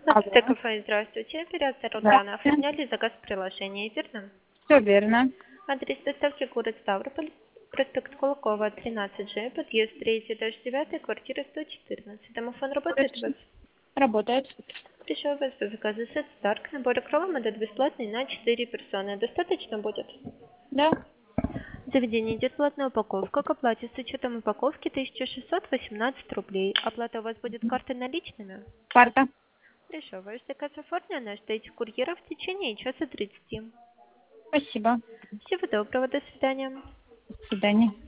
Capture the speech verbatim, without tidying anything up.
Алло. Кафе, здравствуйте. Оператор Рутана. Здравствуйте. Оформляли заказ приложения, верно? Все верно. Адрес доставки город Ставрополь, проспект Кулакова, тринадцать Ж, подъезд третий, этаж девятый, квартира сто четырнадцать. Домофон работает у вас? Работает. Пришел у вас по заказу сет Старк, набор крова, модель бесплатный на четыре персоны. Достаточно будет? Да. В заведении идет платная упаковка. К оплате с учетом упаковки тысяча шестьсот восемнадцать рублей. Оплата у вас будет картой наличными? Карта. Хорошо, ваш заказ оформлен, ждите курьера в течение часа тридцати. Спасибо. Всего доброго, до свидания. До свидания.